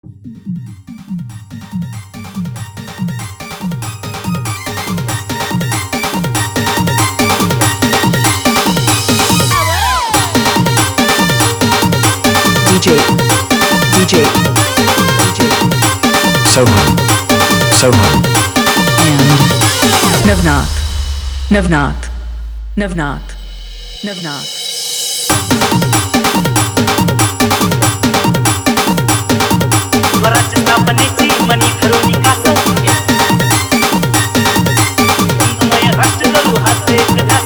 DJ, DJ, DJ, Sohan, Sohan, and Navnath, Navnath, Navnath, Navnath. स्वराज्य स्थापनेची मनी ठरवली कास हिंदुमय राष्ट्र करू हाच एक ध्यास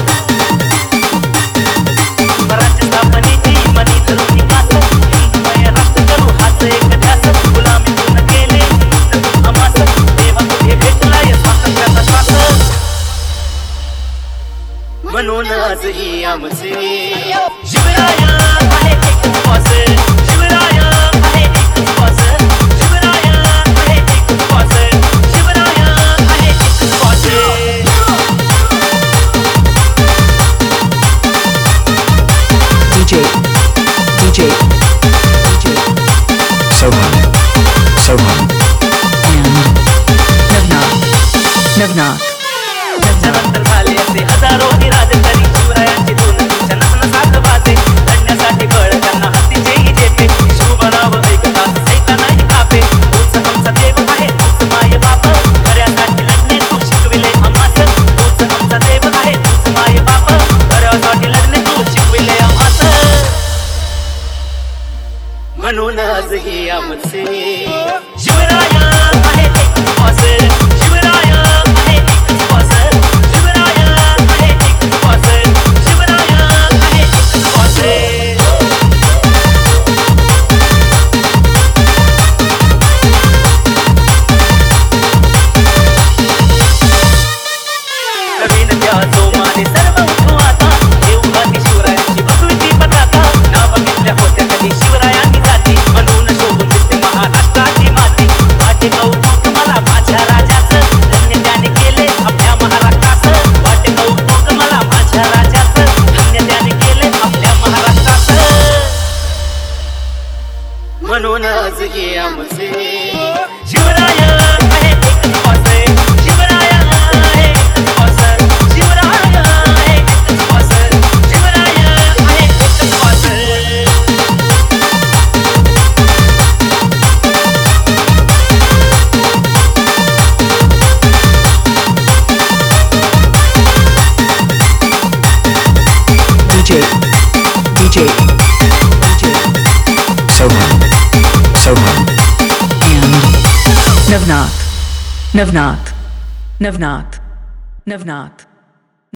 स्वराज्य स्थापनेची मनी ठरवली कास हिंदुमय राष्ट्र करू हाच एक ध्यास गुलामीतून केले मुक्त अमास देवा तुझे भेटलाय स्वातंत्र्याचा श्वास म्हणून आजही आमचे शिवराया आहे एक उपवास शिवराया आहे एक उपवास शिवराया आहे एक उपवास शिवराया आहे एक उपवास DJ, DJ, DJ, Sohan, Sohan, and Navnath, Navnath, त्याच्यानंतर झाले असे हजारो राजकरी शिवरायांची दोन दिवसांना नसनसात वाजे लढण्यासाठी बळ त्यांना हत्तीचेही झेपे शिवबळाव ऐकतात सैतानाही कापे तूच आमचा देव आहे तूच माय बाप खऱ्यासाठी लढणे तू शिकविले आम्हास तूच आमचा देव आहे तूच माय बाप खऱ्यासाठी लढणे तू शिकविले आम्हास म्हणून आजही आमचे शिवराया आहे एक उपवास शिवराया आहे एक उपवास शिवराया आहे एक उपवास शिवराया आहे एक उपवास नवीन त्या जोमाने सर्व उठू आता येऊ घाती शिवरायांची भगवती पताका नाव घेतल्या होत्या कधी शिवरायांनी जाती म्हणून शोभून दिसते महाराष्ट्राची माती वाटे कौतुक मला माझ्या राजाचं धन्य त्याने केले आपल्या महाराष्ट्रास वाटे कौतुक मला माझ्या राजाचं धन्य त्याने केले आपल्या महाराष्ट्रास म्हणून आजही आमचे शिवराया आहे एक उपवास शिवराया आहे एक उपवास शिवराया आहे एक उपवास शिवराया आहे एक उपवास DJ, DJ, DJ, Sohan, Sohan, and Navnath, Navnath, Navnath, Navnath.